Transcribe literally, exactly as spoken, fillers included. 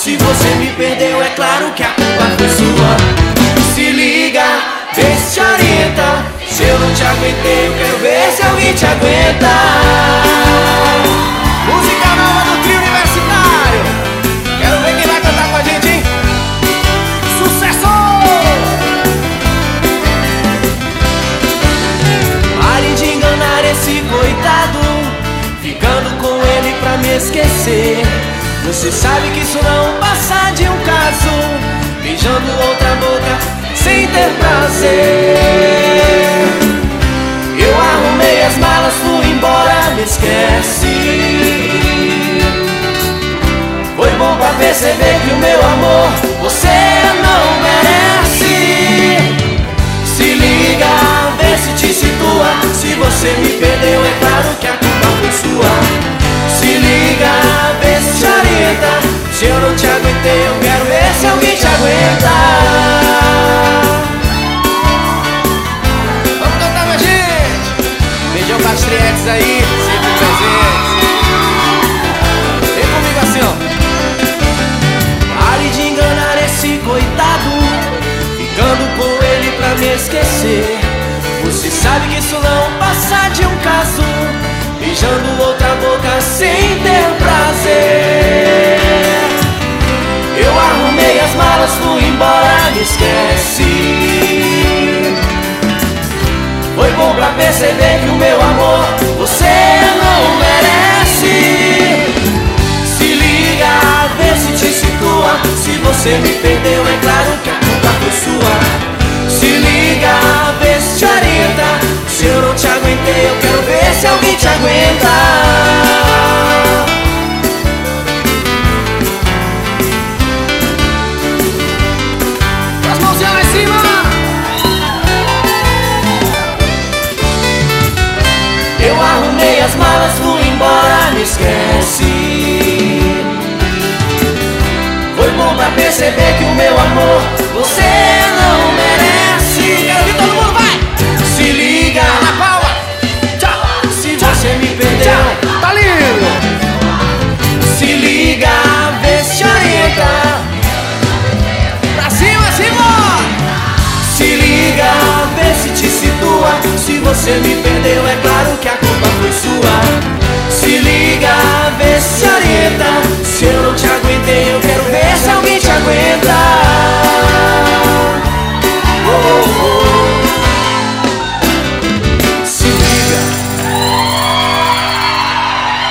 Se você me perdeu, é claro que a culpa foi sua. Se liga, vê se te orienta. Se eu não te aguentei, eu quero ver se alguém te aguenta. Música nova do trio universitário. Quero ver quem vai cantar com a gente, hein? Sucesso! Pare de enganar esse coitado, ficando com ele pra me esquecer. Você sabe que isso não passa de um caso, beijando outra boca sem ter prazer. Eu arrumei as malas, fui embora, me esquece. Foi bom pra perceber que o meu amor você não merece. Se liga, vê se te situa. Se você me perdeu, é claro que a culpa foi sua. Se liga, vê se te orienta. Se eu não te aguentei, eu quero ver se alguém te aguenta. Vamos cantar, minha gente! Beijão para as trietes aí, sempre presentes. Vem comigo assim, ó. Pare de enganar esse coitado, ficando com ele pra me esquecer. Você sabe que isso não passa de um caso, beijando outra boca sem ter prazer. Eu arrumei as malas, fui embora, me esquece. Foi bom pra perceber que o meu amor você não merece. Se liga, vê se te situa. Se você me perdeu, é claro que a culpa foi sua. Se liga, vê se te orienta. Se eu não te aguentei, eu quero ver se alguém te aguenta. Com as mãozinhas lá em cima. Eu arrumei as malas, fui embora, me esquece. Foi bom pra perceber que o meu amor você não merece. Quero que todo mundo vai. Se liga, na palma. Tchau. Se você me perdeu, tchau. Tá lindo. Se liga, vê se te orienta. Pra cima, cima. Se liga, vê se te situa. Se você me perdeu, é claro que a culpa foi sua. Se liga, vê se te orienta. Se eu não te aguentei, eu